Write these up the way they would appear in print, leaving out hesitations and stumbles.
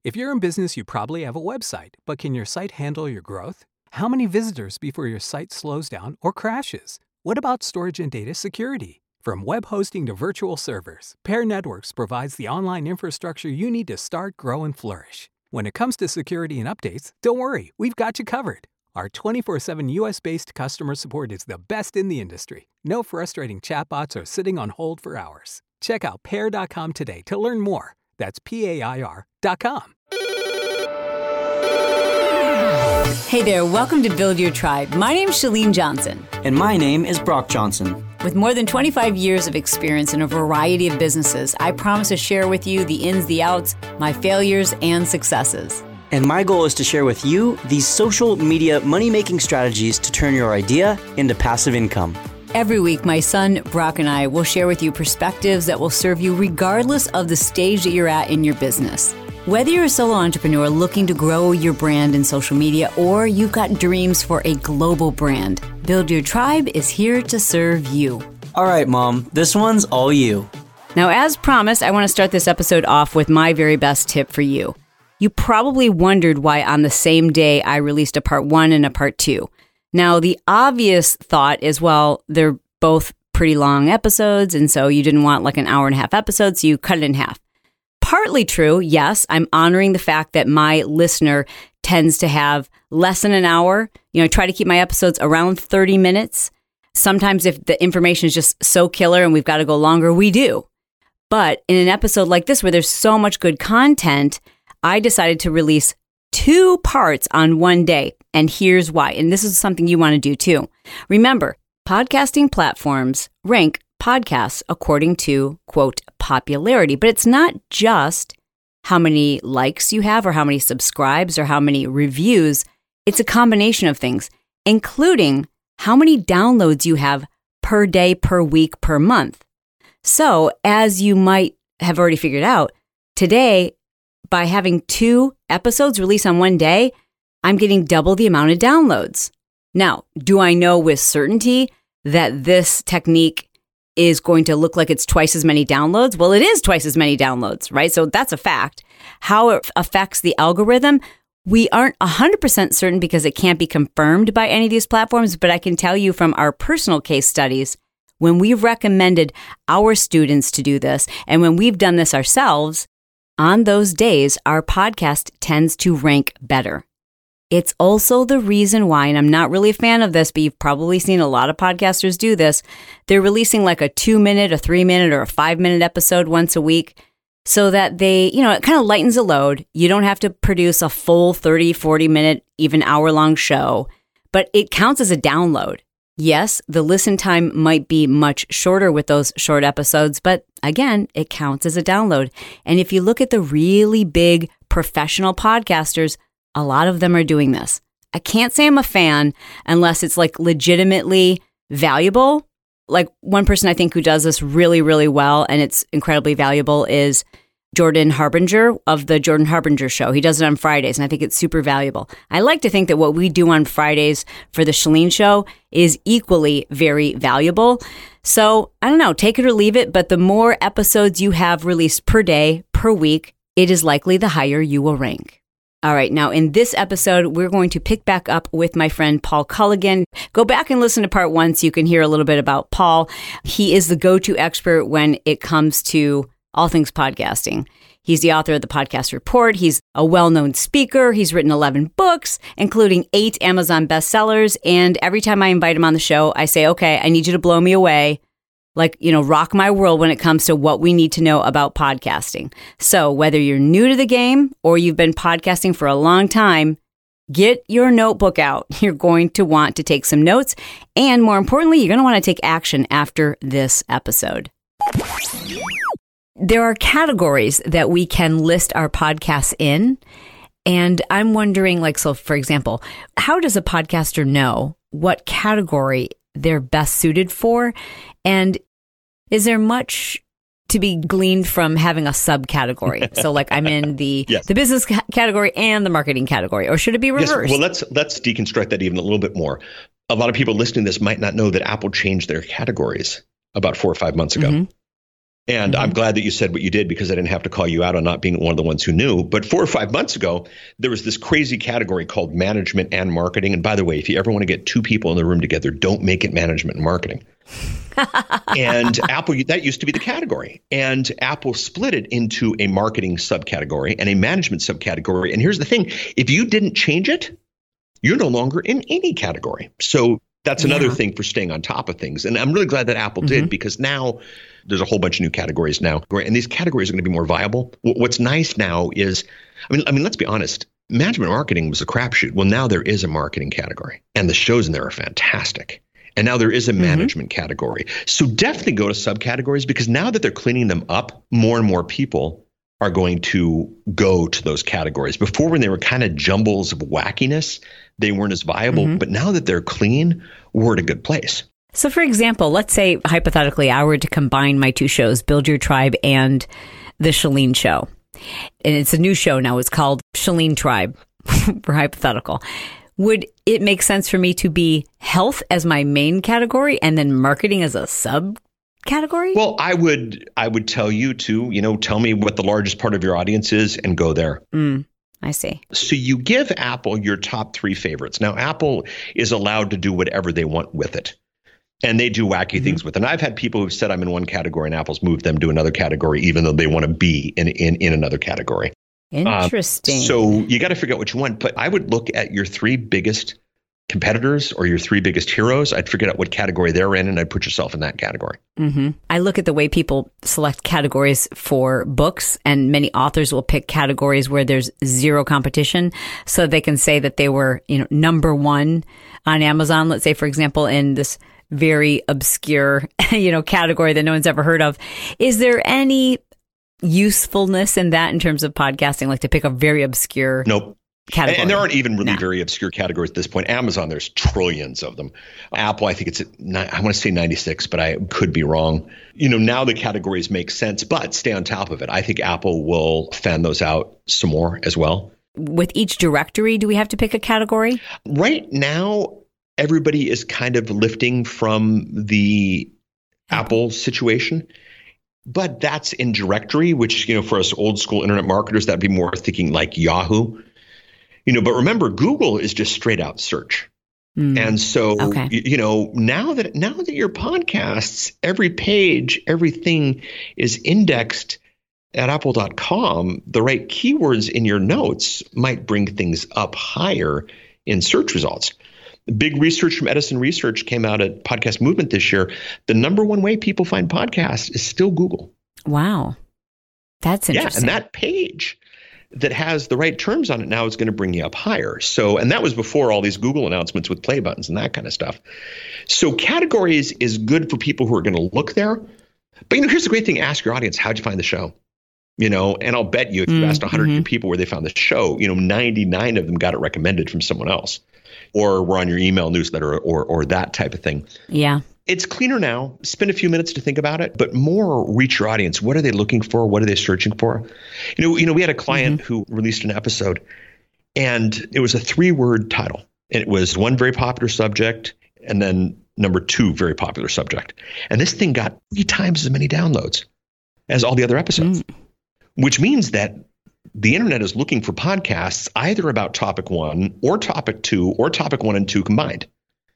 If you're in business, you probably have a website, but can your site handle your growth? How many visitors before your site slows down or crashes? What about storage and data security? From web hosting to virtual servers, Pair Networks provides the online infrastructure you need to start, grow, and flourish. When it comes to security and updates, don't worry, we've got you covered. Our 24/7 US-based customer support is the best in the industry. No frustrating chatbots or sitting on hold for hours. Check out pair.com today to learn more. That's PAIR.com. Hey there, welcome to Build Your Tribe. My name's Chalene Johnson. And my name is Brock Johnson. With more than 25 years of experience in a variety of businesses, I promise to share with you the ins, the outs, my failures, and successes. And my goal is to share with you these social media money-making strategies to turn your idea into passive income. Every week, my son, Brock, and I will share with you perspectives that will serve you regardless of the stage that you're at in your business. Whether you're a solo entrepreneur looking to grow your brand in social media or you've got dreams for a global brand, Build Your Tribe is here to serve you. All right, Mom, this one's all you. Now, as promised, I want to start this episode off with my very best tip for you. You probably wondered why on the same day I released a part 1 and a part 2. Now, the obvious thought is, well, they're both pretty long episodes, and so you didn't want like an hour and a half episode, so you cut it in half. Partly true, yes, I'm honoring the fact that my listener tends to have less than an hour. I try to keep my episodes around 30 minutes. Sometimes if the information is just so killer and we've got to go longer, we do. But in an episode like this where there's so much good content, I decided to release 2 parts on one day. And here's why. And this is something you want to do too. Remember, podcasting platforms rank podcasts according to, quote, popularity. But it's not just how many likes you have or how many subscribes or how many reviews. It's a combination of things, including how many downloads you have per day, per week, per month. So as you might have already figured out, today, by having 2 episodes released on one day, I'm getting double the amount of downloads. Now, do I know with certainty that this technique is going to look like it's twice as many downloads? Well, it is twice as many downloads, right? So that's a fact. How it affects the algorithm, we aren't 100% certain because it can't be confirmed by any of these platforms, but I can tell you from our personal case studies, when we've recommended our students to do this, and when we've done this ourselves, on those days, our podcast tends to rank better. It's also the reason why, and I'm not really a fan of this, but you've probably seen a lot of podcasters do this. They're releasing like a 2-minute, a 3-minute, or a 5-minute episode once a week so that they, it kind of lightens the load. You don't have to produce a full 30, 40-minute, even hour-long show, but it counts as a download. Yes, the listen time might be much shorter with those short episodes, but again, it counts as a download. And if you look at the really big professional podcasters, a lot of them are doing this. I can't say I'm a fan unless it's like legitimately valuable. Like one person I think who does this really, really well, and it's incredibly valuable, is Jordan Harbinger of the Jordan Harbinger Show. He does it on Fridays, and I think it's super valuable. I like to think that what we do on Fridays for the Chalene Show is equally very valuable. So I don't know, take it or leave it, but the more episodes you have released per day, per week, it is likely the higher you will rank. All right, now in this episode, we're going to pick back up with my friend Paul Culligan. Go back and listen to part 1 so you can hear a little bit about Paul. He is the go-to expert when it comes to all things podcasting. He's the author of the Podcast Report. He's a well-known speaker. He's written 11 books, including 8 Amazon bestsellers. And every time I invite him on the show, I say, okay, I need you to blow me away. Rock my world when it comes to what we need to know about podcasting. So whether you're new to the game or you've been podcasting for a long time, get your notebook out. You're going to want to take some notes. And more importantly, you're going to want to take action after this episode. There are categories that we can list our podcasts in. And I'm wondering, so for example, how does a podcaster know what category they're best suited for? And is there much to be gleaned from having a subcategory? So I'm in the Yes. the business category and the marketing category, or should it be reversed? Yes. Well, let's deconstruct that even a little bit more. A lot of people listening to this might not know that Apple changed their categories about 4 or 5 months ago. Mm-hmm. And I'm glad that you said what you did because I didn't have to call you out on not being one of the ones who knew. But 4 or 5 months ago, there was this crazy category called management and marketing. And by the way, if you ever want to get 2 people in the room together, don't make it management and marketing. And Apple, that used to be the category. And Apple split it into a marketing subcategory and a management subcategory. And here's the thing. If you didn't change it, you're no longer in any category. So that's another thing for staying on top of things. And I'm really glad that Apple did because now there's a whole bunch of new categories now. And these categories are going to be more viable. What's nice now is, I mean, let's be honest. Management marketing was a crapshoot. Well, now there is a marketing category and the shows in there are fantastic. And now there is a management category. So definitely go to subcategories because now that they're cleaning them up, more and more people are going to go to those categories. Before, when they were kind of jumbles of wackiness, they weren't as viable. But now that they're clean, we're at a good place. So for example, let's say hypothetically I were to combine my 2 shows, Build Your Tribe and The Chalene Show. And it's a new show now. It's called Chalene Tribe for hypothetical. Would it make sense for me to be health as my main category and then marketing as a subcategory? Well, I would tell you to, tell me what the largest part of your audience is and go there. I see. So you give Apple your top 3 favorites. Now, Apple is allowed to do whatever they want with it. And they do wacky things with it. And I've had people who've said I'm in one category and Apple's moved them to another category, even though they want to be in another category. Interesting. So you got to figure out what you want. But I would look at your 3 biggest competitors or your 3 biggest heroes. I'd figure out what category they're in and I'd put yourself in that category. I look at the way people select categories for books, and many authors will pick categories where there's zero competition so they can say that they were, number 1 on Amazon, let's say, for example, in this very obscure, category that no one's ever heard of. Is there any usefulness in that in terms of podcasting, like to pick a very obscure category? And there aren't even really very obscure categories at this point. Amazon, there's trillions of them. Apple, I think it's I want to say 96, but I could be wrong. Now the categories make sense, but stay on top of it. I think Apple will fan those out some more as well. With each directory, do we have to pick a category? Right now, everybody is kind of lifting from the Apple situation. But that's in directory, which, for us old school internet marketers, that'd be more thinking like Yahoo. But remember, Google is just straight out search. And so, now that your podcasts, every page, everything is indexed at apple.com, the right keywords in your notes might bring things up higher in search results. Big research from Edison Research came out at Podcast Movement this year. The number 1 way people find podcasts is still Google. Wow. That's interesting. Yeah, and that page that has the right terms on it now is going to bring you up higher. So, and that was before all these Google announcements with play buttons and that kind of stuff. So categories is good for people who are going to look there. But, here's the great thing. Ask your audience, how'd you find the show? And I'll bet you if you asked 100 people where they found the show, 99 of them got it recommended from someone else. Or we're on your email newsletter or that type of thing. Yeah. It's cleaner now. Spend a few minutes to think about it, but more reach your audience. What are they looking for? What are they searching for? We had a client who released an episode and it was a 3-word title. And it was 1 very popular subject and then number 2 very popular subject. And this thing got 3 times as many downloads as all the other episodes, which means that the internet is looking for podcasts either about topic 1 or topic 2 or topic 1 and 2 combined.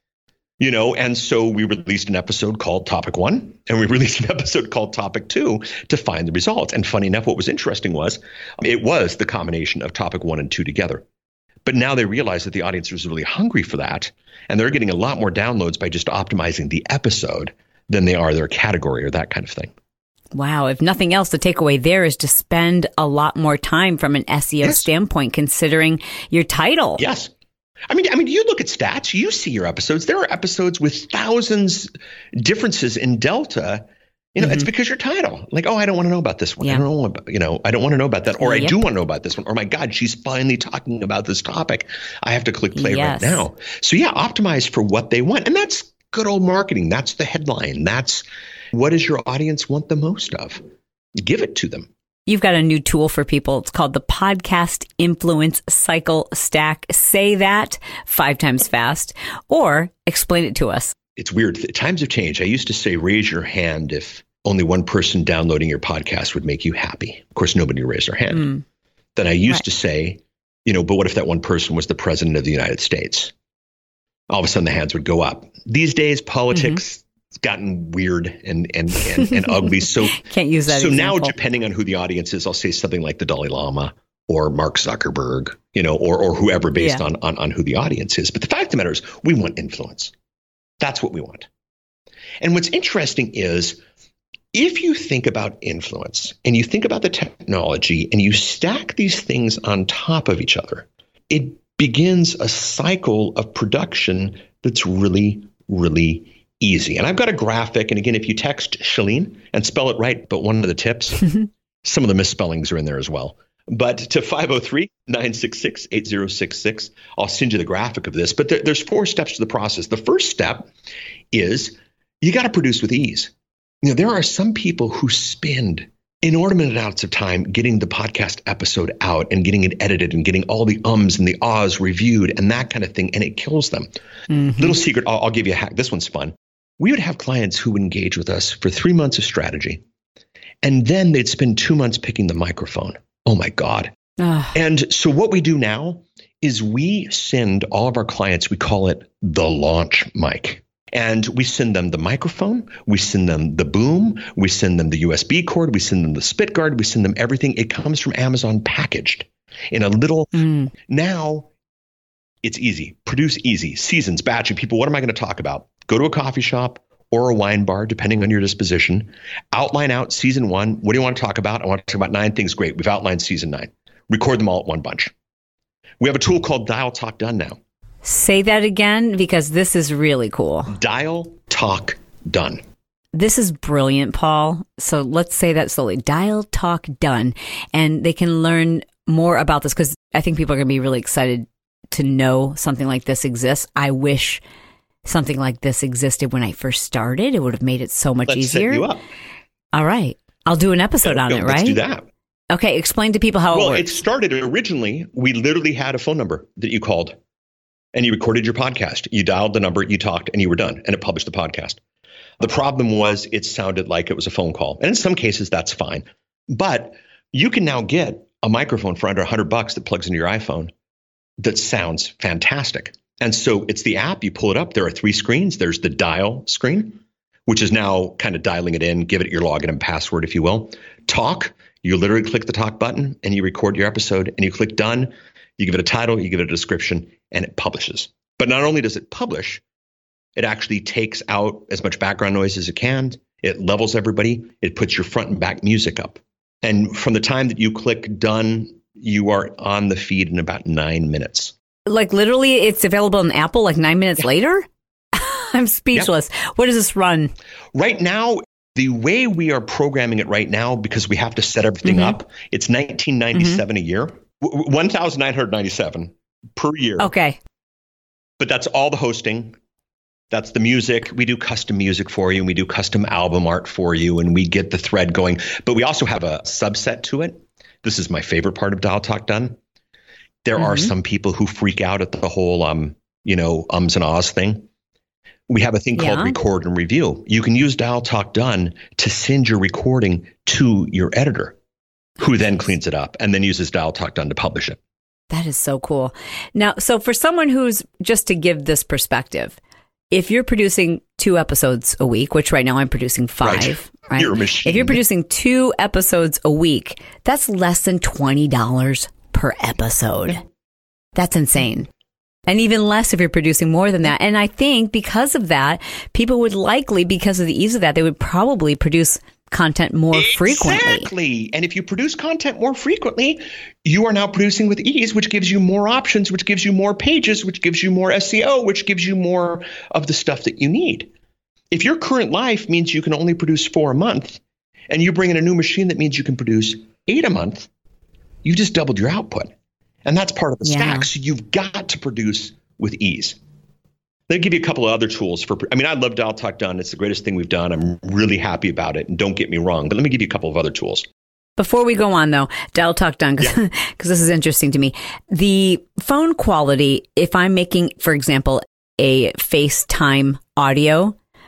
And so we released an episode called Topic 1 and we released an episode called Topic 2 to find the results. And funny enough, what was interesting was it was the combination of Topic 1 and 2 together. But now they realize that the audience was really hungry for that. And they're getting a lot more downloads by just optimizing the episode than they are their category or that kind of thing. Wow. If nothing else, the takeaway there is to spend a lot more time from an SEO standpoint, considering your title. Yes. I mean, you look at stats, you see your episodes. There are episodes with thousands differences in delta. It's because your title. Like, oh, I don't want to know about this one. Yeah. I don't want to know about that. Or I do want to know about this one. Or my God, she's finally talking about this topic. I have to click play right now. So yeah, optimize for what they want. And that's good old marketing. That's the headline. That's what does your audience want the most of? Give it to them. You've got a new tool for people. It's called the Podcast Influence Cycle Stack. Say that 5 times fast or explain it to us. It's weird. Times have changed. I used to say, raise your hand if only one person downloading your podcast would make you happy. Of course, nobody raised their hand. Then I used to say, but what if that one person was the president of the United States? All of a sudden the hands would go up. These days, politics has gotten weird and ugly. So can't use that. So example. now, depending on who the audience is, I'll say something like the Dalai Lama or Mark Zuckerberg, or whoever based on who the audience is. But the fact of the matter is, we want influence. That's what we want. And what's interesting is, if you think about influence and you think about the technology and you stack these things on top of each other, it begins a cycle of production that's really, really easy. And I've got a graphic. And again, if you text Chalene and spell it right, but one of the tips, some of the misspellings are in there as well. But to 503-966-8066, I'll send you the graphic of this. But there's 4 steps to the process. The first step is you got to produce with ease. There are some people who spend inordinate amounts of time getting the podcast episode out and getting it edited and getting all the ums and the ahs reviewed and that kind of thing, and it kills them. Little secret, I'll give you a hack. This one's fun. We would have clients who would engage with us for 3 months of strategy, and then they'd spend 2 months picking the microphone. Oh my God. And so what we do now is we send all of our clients, we call it the launch mic. And we send them the microphone, we send them the boom, we send them the USB cord, we send them the spit guard, we send them everything. It comes from Amazon packaged in a little. Now it's easy. Produce easy. Seasons, batching. People, what am I going to talk about? Go to a coffee shop or a wine bar, depending on your disposition. Outline out season 1. What do you want to talk about? I want to talk about 9 things. Great. We've outlined season 9. Record them all at one bunch. We have a tool called Dial Talk Done now. Say that again, because this is really cool. Dial Talk Done. This is brilliant, Paul. So let's say that slowly. Dial Talk Done. And they can learn more about this, because I think people are going to be really excited to know something like this exists. I wish something like this existed when I first started. It would have made it so much easier. Set you up. All right. I'll do an episode on it, right? Let's do that. Okay. Explain to people how it works. Well, it started originally, we literally had a phone number that you called. And you recorded your podcast. You dialed the number, you talked, and you were done. And it published the podcast. The problem was it sounded like it was a phone call. And in some cases, that's fine. But you can now get a microphone for under $100 that plugs into your iPhone that sounds fantastic. And so it's the app. You pull it up. There are 3 screens. There's the dial screen, which is now kind of dialing it in. Give it your login and password, if you will. Talk. You literally click the talk button and you record your episode and you click done. You give it a title, you give it a description, and it publishes. But not only does it publish, it actually takes out as much background noise as it can. It levels everybody. It puts your front and back music up. And from the time that you click done, you are on the feed in about 9 minutes. Like literally it's available on Apple like 9 minutes later? I'm speechless. What does this run? Right now, the way we are programming it right now, because we have to set everything up, it's $19.97 a year. $1,997 per year. Okay. But that's all the hosting. That's the music. We do custom music for you, and we do custom album art for you, and we get the thread going. But we also have a subset to it. This is my favorite part of Dial Talk Done. There are some people who freak out at the whole, ums and ahs thing. We have a thing called record and review. You can use Dial Talk Done to send your recording to your editor, who then cleans it up and then uses Dial Talk Done to publish it. That is so cool. Now, so for someone who's, just to give this perspective, if you're producing 2 episodes a week, which right now I'm producing 5, right? You're a machine. If you're producing 2 episodes a week, that's less than $20 per episode. That's insane. And even less if you're producing more than that. And I think because of that, people would likely, because of the ease of that, they would probably produce content more frequently. Exactly. And if you produce content more frequently, you are now producing with ease, which gives you more options, which gives you more pages, which gives you more SEO, which gives you more of the stuff that you need. If your current life means you can only produce 4 a month, and you bring in a new machine that means you can produce 8 a month, you just doubled your output. And that's part of the stack. So you've got to produce with ease. Let me give you a couple of other tools I love Dial Talk Done. It's the greatest thing we've done. I'm really happy about it. And don't get me wrong, but let me give you a couple of other tools. Before we go on, though, Dial Talk Done, because this is interesting to me. The phone quality, if I'm making, for example, a FaceTime audio,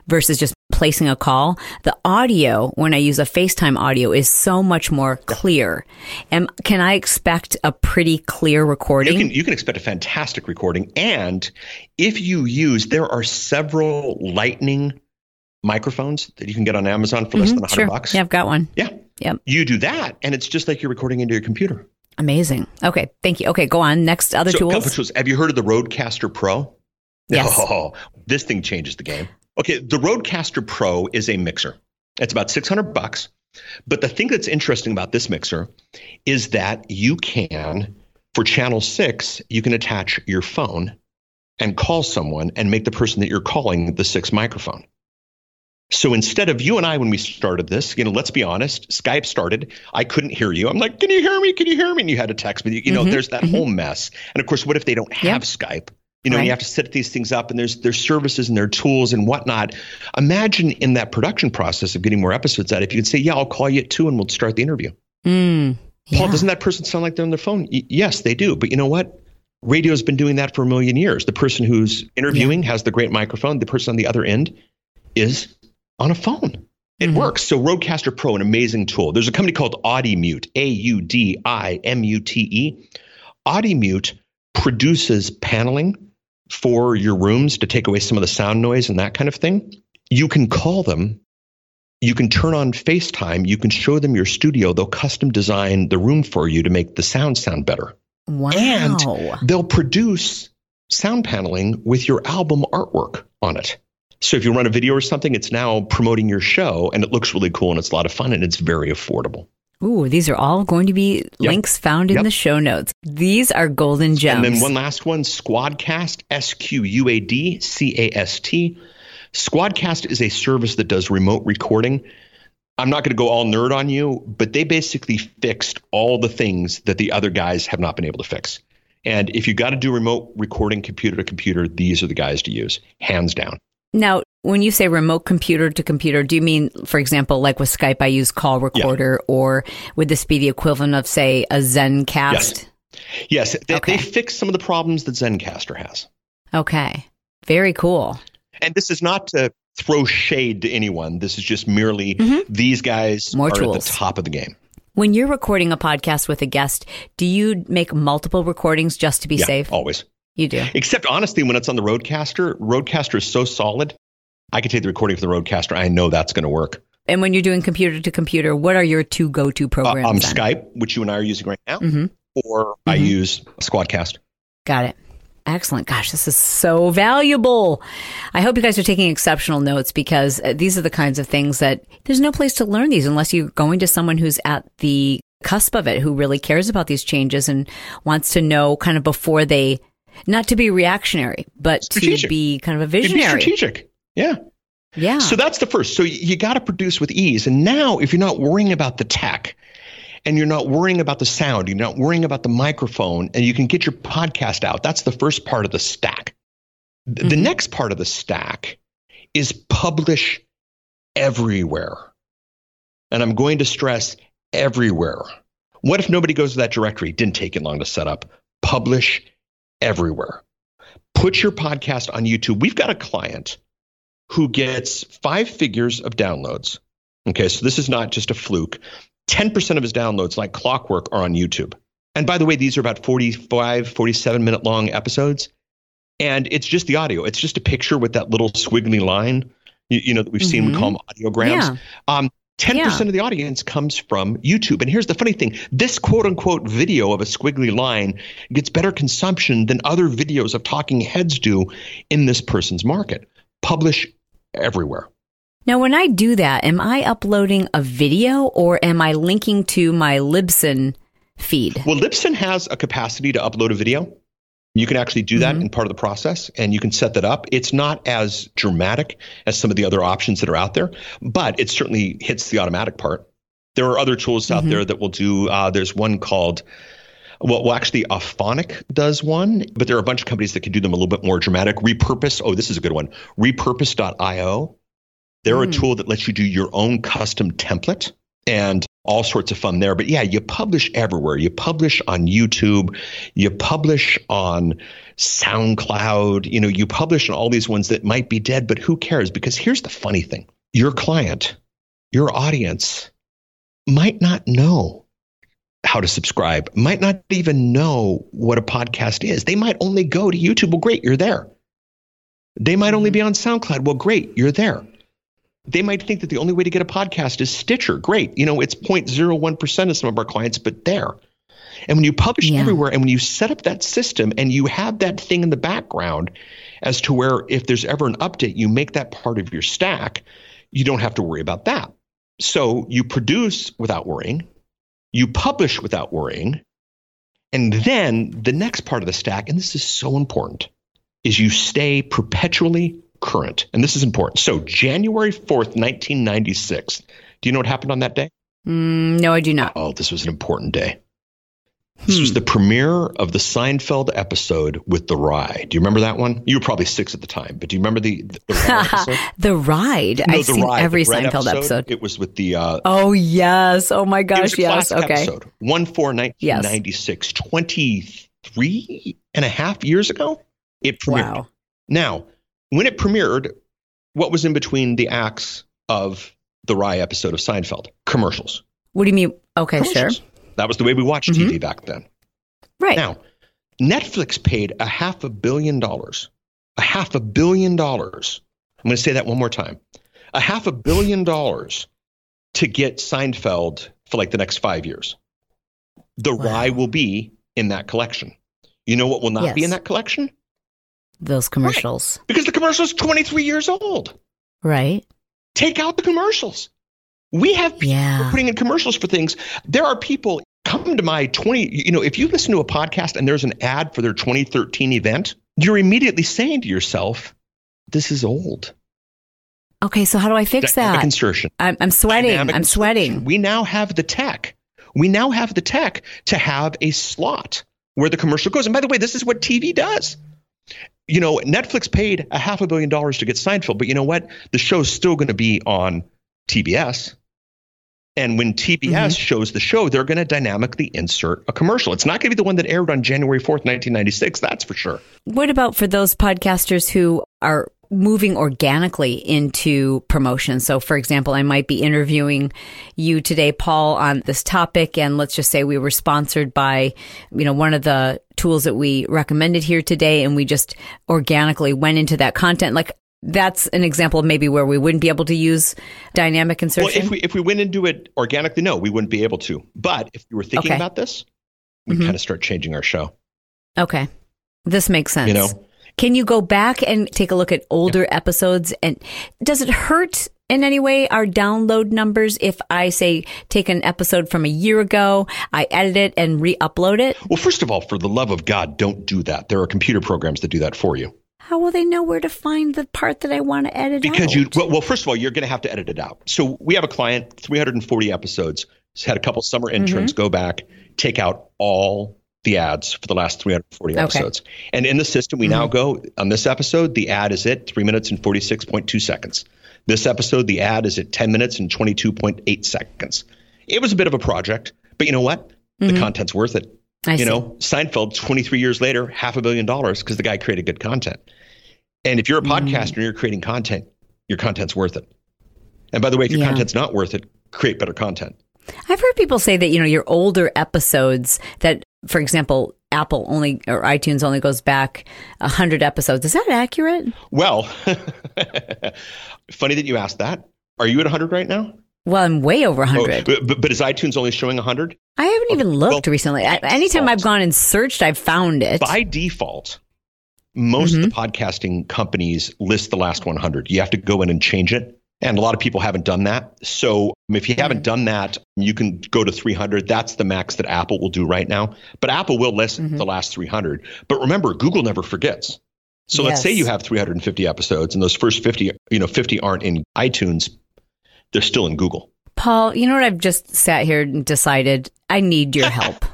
versus just placing a call, the audio, when I use a FaceTime audio, is so much more clear. And can I expect a pretty clear recording? You can expect a fantastic recording. And if you use, there are several Lightning microphones that you can get on Amazon for less than $100. Yeah, I've got one. Yeah. Yep. You do that, and it's just like you're recording into your computer. Amazing. Okay. Thank you. Okay. Go on. Next, other tools. Have you heard of the Rodecaster Pro? Yes. Oh, this thing changes the game. Okay. The Rodecaster Pro is a mixer. It's about $600. But the thing that's interesting about this mixer is that you can, for channel 6, you can attach your phone and call someone and make the person that you're calling the 6th microphone. So instead of you and I, when we started this, let's be honest, Skype started, I couldn't hear you. I'm like, can you hear me? Can you hear me? And you had to text me. There's that whole mess. And of course, what if they don't have Skype? And you have to set these things up, and there's services and their tools and whatnot. Imagine in that production process of getting more episodes out, if you could say, yeah, I'll call you at 2 and we'll start the interview. Paul, doesn't that person sound like they're on their phone? Yes, they do. But you know what? Radio's been doing that for a million years. The person who's interviewing has the great microphone. The person on the other end is on a phone. It works. So Rodecaster Pro, an amazing tool. There's a company called Audimute, AUDIMUTE. Audimute produces paneling for your rooms to take away some of the sound noise and that kind of thing. You can call them. You can turn on FaceTime. You can show them your studio. They'll custom design the room for you to make the sound better. Wow. And they'll produce sound paneling with your album artwork on it. So if you run a video or something, it's now promoting your show, and it looks really cool, and it's a lot of fun, and it's very affordable. Ooh, these are all going to be links found in the show notes. These are golden gems. And then one last one, Squadcast, SQUADCAST. Squadcast is a service that does remote recording. I'm not going to go all nerd on you, but they basically fixed all the things that the other guys have not been able to fix. And if you got to do remote recording computer to computer, these are the guys to use, hands down. Now, when you say remote computer to computer, do you mean, for example, like with Skype, I use Call Recorder, or would this be the equivalent of, say, a Zencast? Yes. They fixed some of the problems that Zencastr has. Okay. Very cool. And this is not to throw shade to anyone. This is just merely these guys are tools at the top of the game. When you're recording a podcast with a guest, do you make multiple recordings just to be safe? Always. You do. Except, honestly, when it's on the Rodecaster is so solid, I can take the recording from the Rodecaster. I know that's going to work. And when you're doing computer to computer, what are your two go-to programs? Skype, which you and I are using right now, or I use Squadcast. Got it. Excellent. Gosh, this is so valuable. I hope you guys are taking exceptional notes, because these are the kinds of things that there's no place to learn these unless you're going to someone who's at the cusp of it, who really cares about these changes and wants to know kind of before they, not to be reactionary, but to be kind of a visionary. Be strategic. Yeah. Yeah. So that's the first. So you got to produce with ease. And now, if you're not worrying about the tech, and you're not worrying about the sound, you're not worrying about the microphone, and you can get your podcast out, that's the first part of the stack. The next part of the stack is publish everywhere. And I'm going to stress everywhere. What if nobody goes to that directory? It didn't take it long to set up. Publish everywhere. Put your podcast on YouTube. We've got a client who gets 5 figures of downloads. Okay, so this is not just a fluke. 10% of his downloads, like clockwork, are on YouTube. And by the way, these are about 45, 47-minute long episodes. And it's just the audio. It's just a picture with that little squiggly line, that we've seen. We call them audiograms. 10% of the audience comes from YouTube. And here's the funny thing. This quote-unquote video of a squiggly line gets better consumption than other videos of talking heads do in this person's market. Publish everywhere. Now, when I do that, am I uploading a video, or am I linking to my Libsyn feed? Well, Libsyn has a capacity to upload a video. You can actually do that in part of the process, and you can set that up. It's not as dramatic as some of the other options that are out there, but it certainly hits the automatic part. There are other tools out there that will do, there's one called, actually Auphonic does one, but there are a bunch of companies that can do them a little bit more dramatic. Repurpose, this is a good one. Repurpose.io. They're a tool that lets you do your own custom template. And all sorts of fun there. But yeah, you publish everywhere. You publish on YouTube, you publish on SoundCloud, you publish on all these ones that might be dead, but who cares? Because here's the funny thing. Your client, your audience might not know how to subscribe, might not even know what a podcast is. They might only go to YouTube. Well, great, you're there. They might only be on SoundCloud. Well, great, you're there. They might think that the only way to get a podcast is Stitcher. Great. It's 0.01% of some of our clients, but there. And when you publish everywhere and when you set up that system and you have that thing in the background as to where if there's ever an update, you make that part of your stack, you don't have to worry about that. So you produce without worrying, you publish without worrying, and then the next part of the stack, and this is so important, is you stay perpetually current. And this is important. So January 4th, 1996. Do you know what happened on that day? No, I do not. Oh, this was an important day. This was the premiere of the Seinfeld episode with The Ride. Do you remember that one? You were probably 6 at the time, but do you remember the Ride episode? The Ride? No, I've seen every Seinfeld episode. It was with the... oh, yes. Oh, my gosh, yes. Okay. Episode. 1/4/1996. 23 and a half years ago, it premiered. Wow. Now, when it premiered, what was in between the acts of the Rye episode of Seinfeld? Commercials. What do you mean? Okay, sure. That was the way we watched TV back then. Right. Now, Netflix paid $500 million. $500 million. I'm going to say that one more time. $500 million to get Seinfeld for like the next 5 years. The Rye will be in that collection. You know what will not be in that collection? Those commercials. Right. Because the commercial is 23 years old. Right. Take out the commercials. We have people putting in commercials for things. There are people come to my if you listen to a podcast and there's an ad for their 2013 event, you're immediately saying to yourself, this is old. Okay, so how do I fix that? Insertion. I'm sweating. I'm sweating. We now have the tech. To have a slot where the commercial goes. And by the way, this is what TV does. Netflix paid $500 million to get Seinfeld, but you know what? The show's still going to be on TBS. And when TBS shows the show, they're going to dynamically insert a commercial. It's not going to be the one that aired on January 4th, 1996. That's for sure. What about for those podcasters who are moving organically into promotion? So, for example, I might be interviewing you today, Paul, on this topic. And let's just say we were sponsored by, one of the tools that we recommended here today. And we just organically went into that content. Like, that's an example of maybe where we wouldn't be able to use dynamic insertion. Well, if we went into it organically, no, we wouldn't be able to. But if you were thinking about this, we'd kind of start changing our show. Okay. This makes sense. Can you go back and take a look at older episodes? And does it hurt in any way our download numbers if I say take an episode from a year ago, I edit it and re-upload it? Well, first of all, for the love of God, don't do that. There are computer programs that do that for you. How will they know where to find the part that I want to edit out? Because first of all, you're going to have to edit it out. So we have a client, 340 episodes, had a couple summer interns go back, take out all the ads for the last 340 episodes. And in the system, we now go, on this episode, the ad is at 3 minutes and 46.2 seconds. This episode, the ad is at 10 minutes and 22.8 seconds. It was a bit of a project, but you know what? The content's worth it. Seinfeld, 23 years later, $500 million because the guy created good content. And if you're a podcaster and you're creating content, your content's worth it. And by the way, if your content's not worth it, create better content. I've heard people say that, your older episodes that, for example, Apple only or iTunes only goes back 100 episodes. Is that accurate? Well, funny that you asked that. Are you at 100 right now? Well, I'm way over 100. But is iTunes only showing 100? I haven't even looked recently. Anytime I've gone and searched, I've found it. By default, most of the podcasting companies list the last 100. You have to go in and change it. And a lot of people haven't done that. So if you haven't done that, you can go to 300. That's the max that Apple will do right now. But Apple will list the last 300. But remember, Google never forgets. So let's say you have 350 episodes and those first 50 aren't in iTunes. They're still in Google. Paul, you know what? I've just sat here and decided I need your help.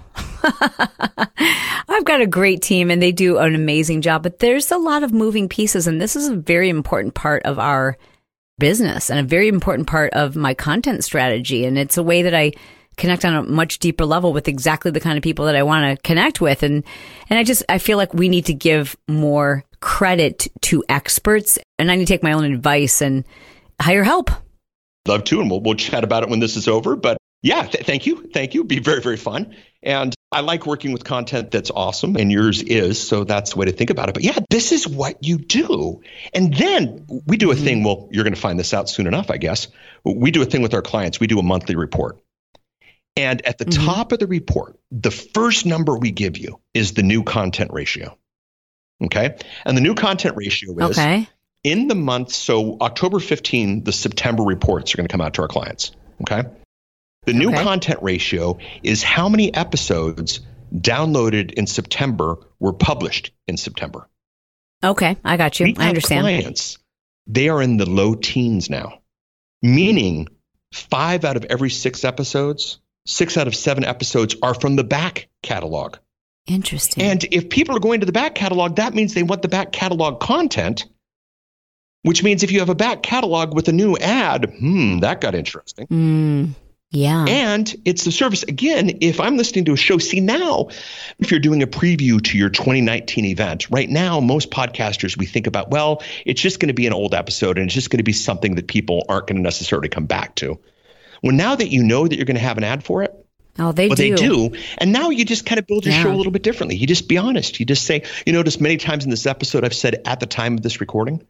I've got a great team and they do an amazing job, but there's a lot of moving pieces. And this is a very important part of our business and a very important part of my content strategy. And it's a way that I connect on a much deeper level with exactly the kind of people that I want to connect with. And I feel like we need to give more credit to experts, and I need to take my own advice and hire help. Love to, and we'll chat about it when this is over. But yeah, thank you. Be very, very fun. And I like working with content that's awesome, and yours is. So that's the way to think about it. But yeah, this is what you do. And then we do a thing. Well, you're going to find this out soon enough, I guess. We do a thing with our clients. We do a monthly report. And at the top of the report, the first number we give you is the new content ratio. Okay. And the new content ratio is in the month. So October 15, the September reports are going to come out to our clients. Okay. The new content ratio is how many episodes downloaded in September were published in September. Okay. I got you. I understand. Clients, they are in the low teens now, meaning 5 out of every 6 episodes, 6 out of 7 episodes are from the back catalog. Interesting. And if people are going to the back catalog, that means they want the back catalog content, which means if you have a back catalog with a new ad, that got interesting. Yeah. And it's the service. Again, if I'm listening to a show, see now, if you're doing a preview to your 2019 event, right now, most podcasters, we think about, well, it's just going to be an old episode and it's just going to be something that people aren't going to necessarily come back to. Well, now that you know that you're going to have an ad for it, they do. And now you just kind of build your show a little bit differently. You just be honest. You just say, you notice many times in this episode, I've said at the time of this recording,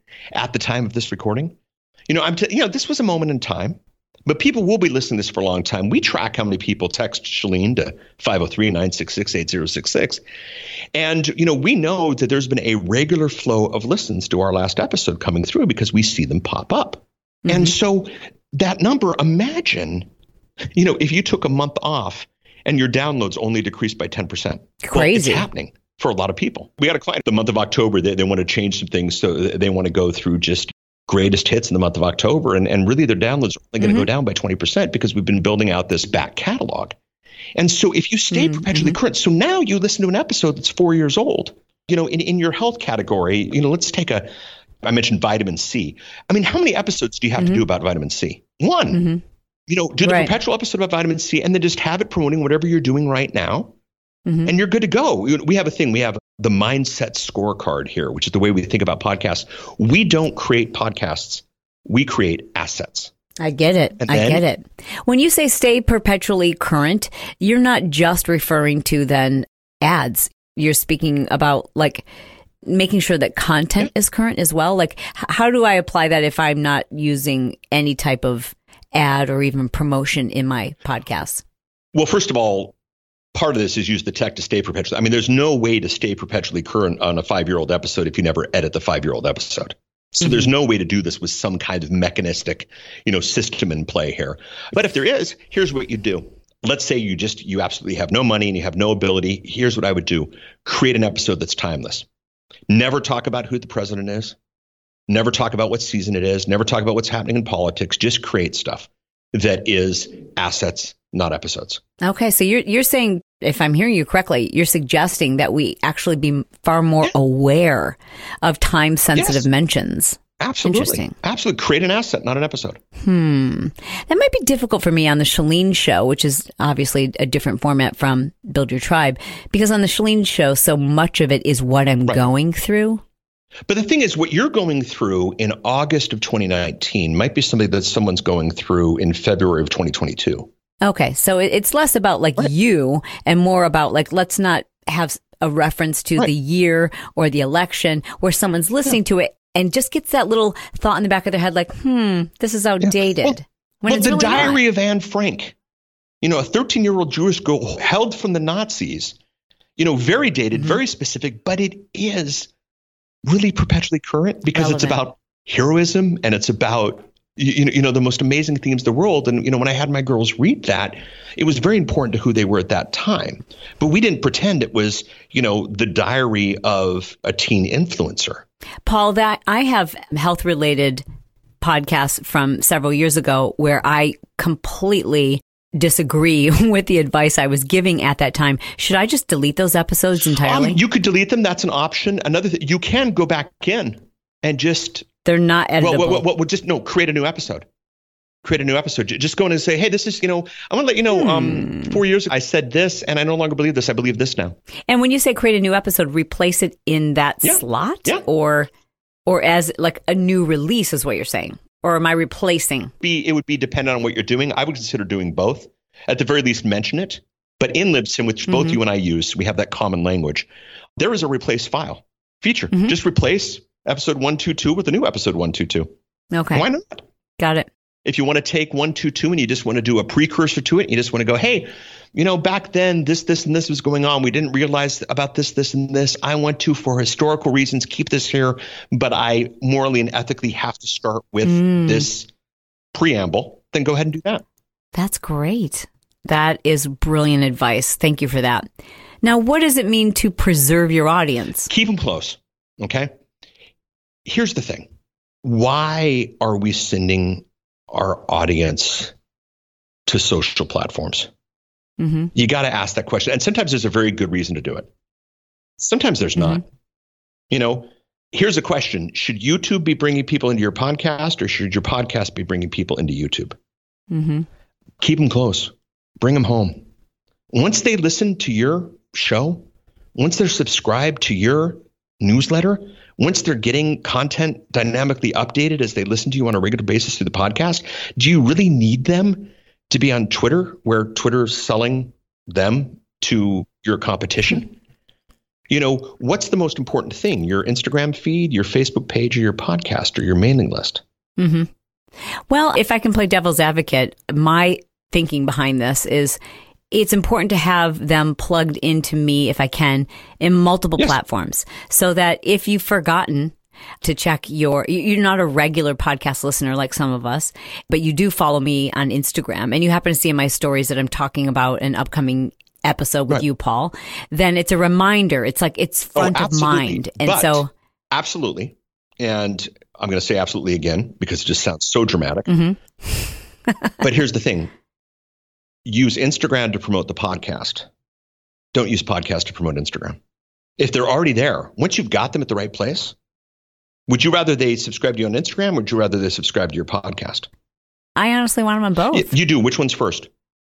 this was a moment in time. But people will be listening to this for a long time. We track how many people text Chalene to 503-966-8066. And, we know that there's been a regular flow of listens to our last episode coming through because we see them pop up. And so that number, imagine, if you took a month off and your downloads only decreased by 10%. Crazy. Well, it's happening for a lot of people. We got a client the month of October, they want to change some things. So they want to go through just greatest hits in the month of October. And really their downloads are only going to go down by 20% because we've been building out this back catalog. And so if you stay perpetually current, so now you listen to an episode that's 4 years old, in your health category, let's take I mentioned vitamin C. I mean, how many episodes do you have to do about vitamin C? One. Do the perpetual episode about vitamin C and then just have it promoting whatever you're doing right now. And you're good to go. We have a thing. We have the mindset scorecard here, which is the way we think about podcasts. We don't create podcasts. We create assets. I get it. I get it. When you say stay perpetually current, you're not just referring to then ads. You're speaking about like making sure that content is current as well. Like, how do I apply that if I'm not using any type of ad or even promotion in my podcast? Well, first of all, part of this is use the tech to stay perpetually. I mean, there's no way to stay perpetually current on a 5-year-old episode if you never edit the 5-year-old episode. So there's no way to do this with some kind of mechanistic, system in play here. But if there is, here's what you do. Let's say you absolutely have no money and you have no ability. Here's what I would do. Create an episode that's timeless. Never talk about who the president is. Never talk about what season it is. Never talk about what's happening in politics. Just create stuff that is assets, not episodes. Okay. So you're saying, if I'm hearing you correctly, you're suggesting that we actually be far more aware of time-sensitive mentions. Absolutely. Interesting. Absolutely. Create an asset, not an episode. That might be difficult for me on the Chalene Show, which is obviously a different format from Build Your Tribe, because on the Chalene Show, so much of it is what I'm going through. But the thing is, what you're going through in August of 2019 might be something that someone's going through in February of 2022. Okay. So it's less about you and more about let's not have a reference to the year or the election where someone's listening to it and just gets that little thought in the back of their head this is outdated. Well, the Diary of Anne Frank, a 13-year-old Jewish girl held from the Nazis, very dated, very specific, but it is really perpetually current because it's about heroism and it's about the most amazing themes in the world. And, when I had my girls read that, it was very important to who they were at that time. But we didn't pretend it was, the diary of a teen influencer. Paul, that I have health-related podcasts from several years ago where I completely disagree with the advice I was giving at that time. Should I just delete those episodes entirely? You could delete them. That's an option. Another thing, you can go back in and just... They're not editable. Well, just create a new episode. create a new episode. Just go in and say, hey, this is, I want to let you know, 4 years ago I said this and I no longer believe this. I believe this now. And when you say create a new episode, replace it in that slot? Yeah. Or as like a new release is what you're saying? Or am I replacing? It would be dependent on what you're doing. I would consider doing both. At the very least, mention it. But in Libsyn, which both you and I use, we have that common language. There is a replace file feature. Just replace episode 122 with a new episode 122. Okay. Why not? Got it. If you want to take 122 and you just want to do a precursor to it, you just want to go, hey, back then this, and this was going on. We didn't realize about this, and this. I want to, for historical reasons, keep this here, but I morally and ethically have to start with this preamble. Then go ahead and do that. That's great. That is brilliant advice. Thank you for that. Now, what does it mean to preserve your audience? Keep them close. Okay. Here's the thing. Why are we sending our audience to social platforms? You got to ask that question. And sometimes there's a very good reason to do it. Sometimes there's not. Here's a question. Should YouTube be bringing people into your podcast, or should your podcast be bringing people into YouTube? Keep them close. Bring them home. Once they listen to your show, once they're subscribed to your newsletter, once they're getting content dynamically updated as they listen to you on a regular basis through the podcast, do you really need them to be on Twitter, where Twitter's selling them to your competition? What's the most important thing? Your Instagram feed, your Facebook page, or your podcast, or your mailing list? Well, if I can play devil's advocate, my thinking behind this is it's important to have them plugged into me, if I can, in multiple platforms, so that if you've forgotten to check you're not a regular podcast listener like some of us, but you do follow me on Instagram and you happen to see in my stories that I'm talking about an upcoming episode with you, Paul, then it's a reminder. It's like it's front of mind. And absolutely. And I'm going to say absolutely again, because it just sounds so dramatic. But here's the thing. Use Instagram to promote the podcast. Don't use podcast to promote Instagram. If they're already there, once you've got them at the right place, would you rather they subscribe to you on Instagram, or would you rather they subscribe to your podcast? I honestly want them on both. You do. Which one's first?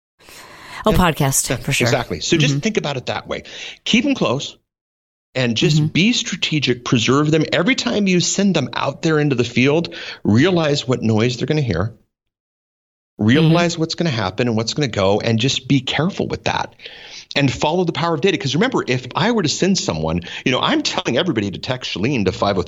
Podcast, for sure. Exactly. So just think about it that way. Keep them close and just be strategic. Preserve them. Every time you send them out there into the field, realize what noise they're going to hear. Realize what's going to happen and what's going to go, and just be careful with that and follow the power of data. Because remember, if I were to send someone, I'm telling everybody to text Chalene to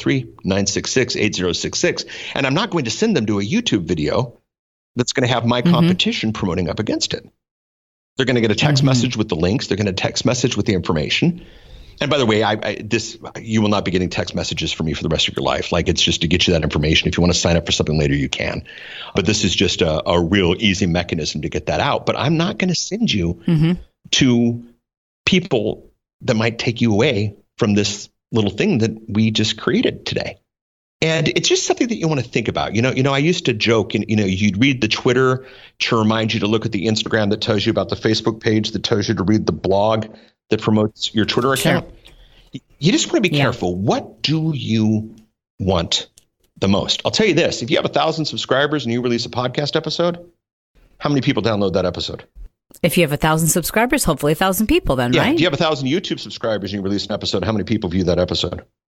503-966-8066, and I'm not going to send them to a YouTube video that's going to have my competition promoting up against it. They're going to get a text message with the links. They're going to text message with the information. And by the way, you will not be getting text messages from me for the rest of your life. Like, it's just to get you that information. If you want to sign up for something later, you can. But this is just a real easy mechanism to get that out. But I'm not going to send you to people that might take you away from this little thing that we just created today. And it's just something that you want to think about. I used to joke, and you'd read the Twitter to remind you to look at the Instagram that tells you about the Facebook page that tells you to read the blog that promotes your Twitter account. You just want to be careful. What do you want the most? I'll tell you this. If you have 1,000 subscribers and you release a podcast episode, how many people download that episode? If you have 1,000 subscribers, hopefully 1,000 people then, right? If you have 1,000 YouTube subscribers and you release an episode, how many people view that episode?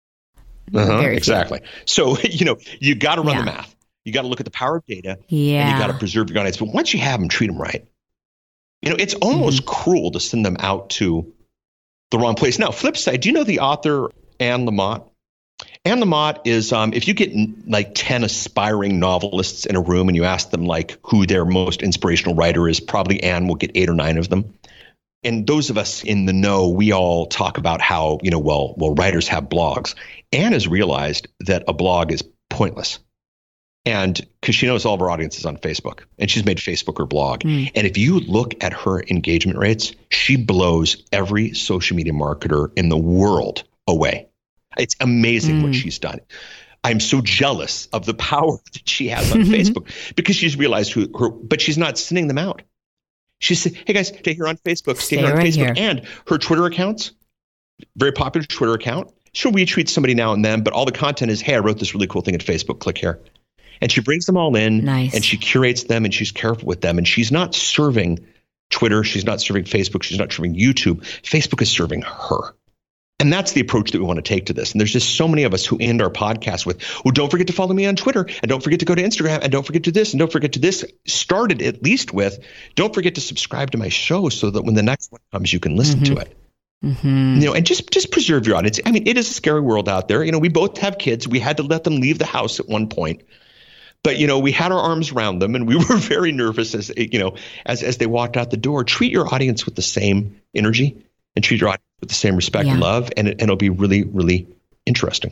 Exactly. So, you got to run the math. You got to look at the power of data, and you got to preserve your audience. But once you have them, treat them right. It's almost cruel to send them out to the wrong place. Now, flip side, do you know the author Anne Lamott? Anne Lamott is, if you get like 10 aspiring novelists in a room and you ask them like who their most inspirational writer is, probably Anne will get 8 or 9 of them. And those of us in the know, we all talk about how, writers have blogs. Anne has realized that a blog is pointless. And because she knows all of her audience is on Facebook, and she's made Facebook her blog. And if you look at her engagement rates, she blows every social media marketer in the world away. It's amazing what she's done. I'm so jealous of the power that she has on Facebook, because she's realized but she's not sending them out. She said, hey guys, stay here on Facebook, stay here on Facebook. And her Twitter accounts, very popular Twitter account, she'll retweet somebody now and then, but all the content is, hey, I wrote this really cool thing at Facebook, click here. And she brings them all in Nice. and she curates them and she's careful with them. And she's not serving Twitter. She's not serving Facebook. She's not serving YouTube. Facebook is serving her. And that's the approach that we want to take to this. And there's just so many of us who end our podcast with, well, don't forget to follow me on Twitter, and don't forget to go to Instagram, and don't forget to this, and don't forget to this. Started at least with, don't forget to subscribe to my show so that when the next one comes, you can listen to it. Mm-hmm. You know, and just preserve your audience. I mean, it is a scary world out there. You know, we both have kids. We had to let them leave the house at one point. But, you know, we had our arms around them and we were very nervous as, you know, as they walked out the door. Treat your audience with the same energy and treat your audience with the same respect and love. And it'll be really, really interesting.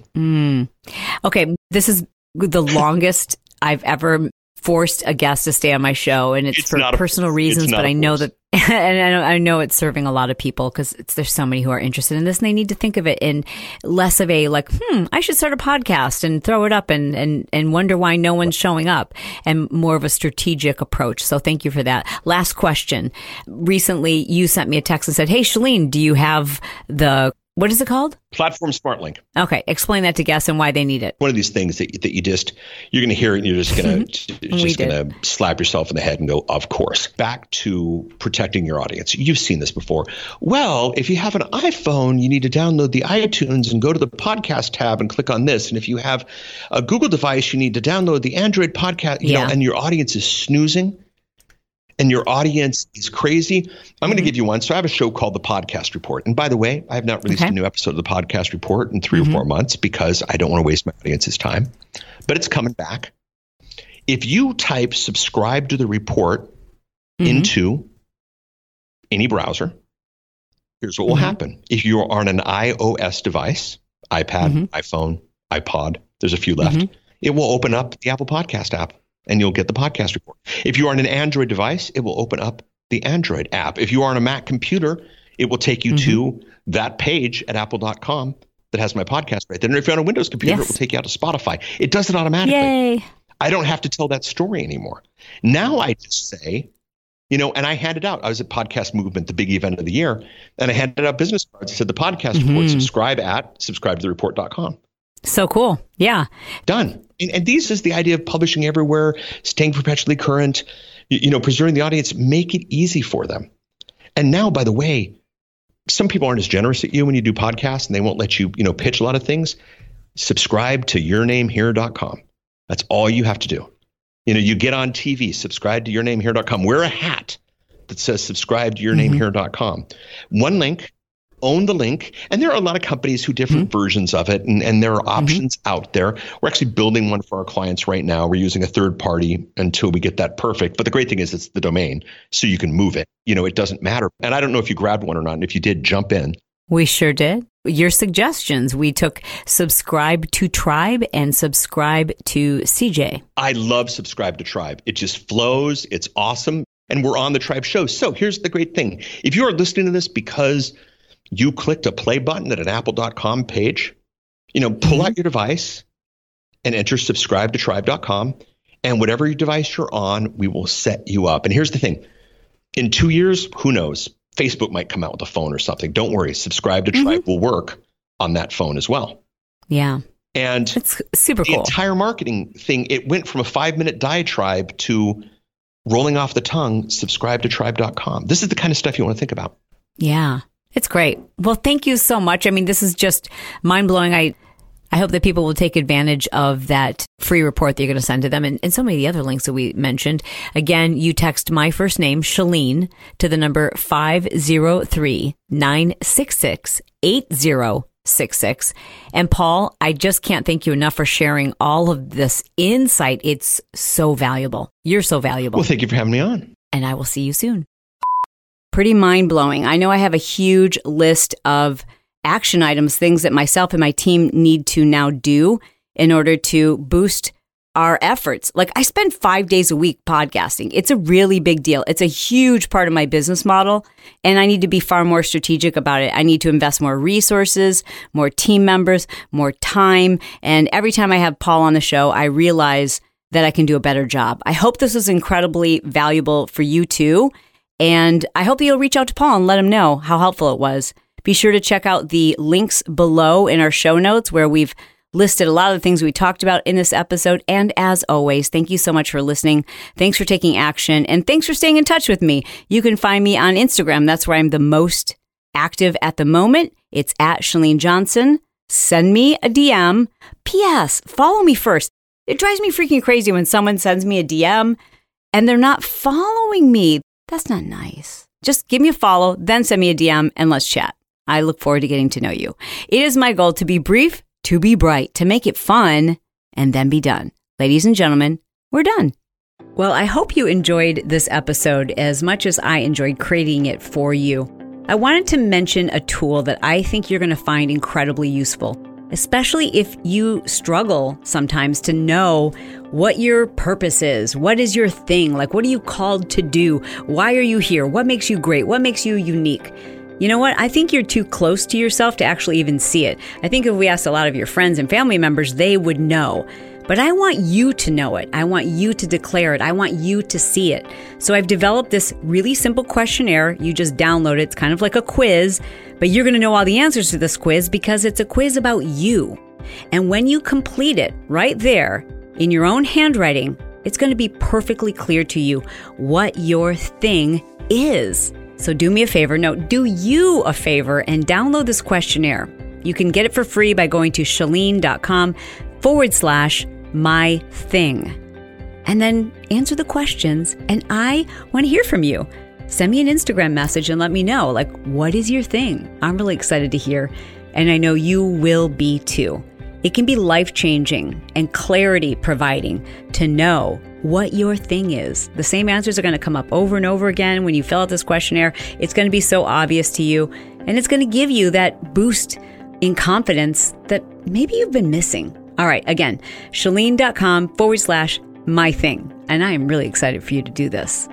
Okay. This is the longest I've ever forced a guest to stay on my show. And it's for personal reasons, but I know that, and I know it's serving a lot of people because there's so many who are interested in this and they need to think of it in less of a like, I should start a podcast and throw it up and wonder why no one's showing up, and more of a strategic approach. So thank you for that. Last question. Recently, you sent me a text and said, hey, Chalene, do you have what is it called? Platform SmartLink. Okay. Explain that to guests and why they need it. One of these things that you're going to hear it and you're just going to slap yourself in the head and go, of course. Back to protecting your audience. You've seen this before. Well, if you have an iPhone, you need to download the iTunes and go to the podcast tab and click on this. And if you have a Google device, you need to download the Android podcast, you know, and your audience is snoozing. And your audience is crazy. I'm going to give you one. So I have a show called The Podcast Report. And by the way, I have not released a new episode of The Podcast Report in 3 or 4 months because I don't want to waste my audience's time. But it's coming back. If you type subscribe to the report into any browser, here's what will happen. If you are on an iOS device, iPad, iPhone, iPod, there's a few left, it will open up the Apple Podcast app. And you'll get the podcast report. If you are on an Android device, it will open up the Android app. If you are on a Mac computer, it will take you to that page at apple.com that has my podcast right there. And if you're on a Windows computer, it will take you out to Spotify. It does it automatically. Yay. I don't have to tell that story anymore. Now I just say, you know, and I handed out, I was at Podcast Movement, the big event of the year, and I handed out business cards. I said, the podcast report, subscribe to the report.com. So cool. Yeah. Done. And this is the idea of publishing everywhere, staying perpetually current, you know, preserving the audience, make it easy for them. And now, by the way, some people aren't as generous at you when you do podcasts and they won't let you, you know, pitch a lot of things. Subscribe to yournamehere.com. That's all you have to do. You know, you get on TV, subscribe to yournamehere.com. Wear a hat that says subscribe to yournamehere.com. One link. Own the link. And there are a lot of companies who different versions of it. And there are options out there. We're actually building one for our clients right now. We're using a third party until we get that perfect. But the great thing is it's the domain, so you can move it. You know, it doesn't matter. And I don't know if you grabbed one or not. And if you did, jump in. We sure did. Your suggestions. We took subscribe to Tribe and subscribe to CJ. I love subscribe to Tribe. It just flows. It's awesome. And we're on the Tribe show. So here's the great thing. If you are listening to this because you clicked a play button at an apple.com page, you know, pull out your device and enter subscribe to tribe.com. And whatever your device you're on, we will set you up. And here's the thing. In 2 years, who knows? Facebook might come out with a phone or something. Don't worry. Subscribe to Tribe will work on that phone as well. Yeah. And it's super cool. The entire marketing thing, it went from a 5-minute diatribe to rolling off the tongue, subscribe to tribe.com. This is the kind of stuff you want to think about. Yeah. It's great. Well, thank you so much. I mean, this is just mind-blowing. I hope that people will take advantage of that free report that you're going to send to them and so many of the other links that we mentioned. Again, you text my first name, Chalene, to the number 503-966-8066. And Paul, I just can't thank you enough for sharing all of this insight. It's so valuable. You're so valuable. Well, thank you for having me on. And I will see you soon. Pretty mind-blowing. I know I have a huge list of action items, things that myself and my team need to now do in order to boost our efforts. Like, I spend 5 days a week podcasting. It's a really big deal. It's a huge part of my business model, and I need to be far more strategic about it. I need to invest more resources, more team members, more time. And every time I have Paul on the show, I realize that I can do a better job. I hope this was incredibly valuable for you too. And I hope you'll reach out to Paul and let him know how helpful it was. Be sure to check out the links below in our show notes where we've listed a lot of the things we talked about in this episode. And as always, thank you so much for listening. Thanks for taking action. And thanks for staying in touch with me. You can find me on Instagram. That's where I'm the most active at the moment. It's at Chalene Johnson. Send me a DM. P.S. Follow me first. It drives me freaking crazy when someone sends me a DM and they're not following me. That's not nice. Just give me a follow, then send me a DM, and let's chat. I look forward to getting to know you. It is my goal to be brief, to be bright, to make it fun, and then be done. Ladies and gentlemen, we're done. Well, I hope you enjoyed this episode as much as I enjoyed creating it for you. I wanted to mention a tool that I think you're going to find incredibly useful, especially if you struggle sometimes to know what your purpose is. What is your thing? Like, what are you called to do? Why are you here? What makes you great? What makes you unique? You know what? I think you're too close to yourself to actually even see it. I think if we asked a lot of your friends and family members, they would know. But I want you to know it. I want you to declare it. I want you to see it. So I've developed this really simple questionnaire. You just download it. It's kind of like a quiz, but you're going to know all the answers to this quiz because it's a quiz about you. And when you complete it right there in your own handwriting, it's going to be perfectly clear to you what your thing is. So do me a favor. No, do you a favor and download this questionnaire. You can get it for free by going to chalene.com/mything. And then answer the questions. And I want to hear from you. Send me an Instagram message and let me know, like, what is your thing? I'm really excited to hear. And I know you will be too. It can be life-changing and clarity-providing to know what your thing is. The same answers are going to come up over and over again when you fill out this questionnaire. It's going to be so obvious to you. And it's going to give you that boost in confidence that maybe you've been missing. All right, again, chalene.com/mything. And I am really excited for you to do this.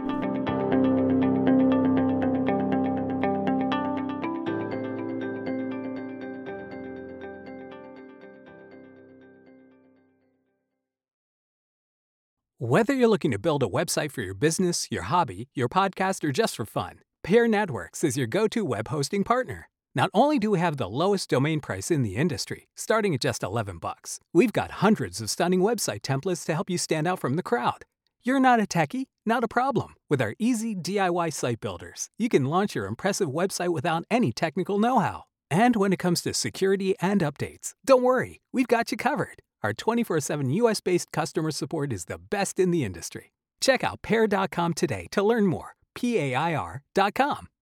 Whether you're looking to build a website for your business, your hobby, your podcast, or just for fun, Pair Networks is your go-to web hosting partner. Not only do we have the lowest domain price in the industry, starting at just $11, we've got hundreds of stunning website templates to help you stand out from the crowd. You're not a techie? Not a problem. With our easy DIY site builders, you can launch your impressive website without any technical know-how. And when it comes to security and updates, don't worry, we've got you covered. Our 24/7 US-based customer support is the best in the industry. Check out Pair.com today to learn more. PAIR.com.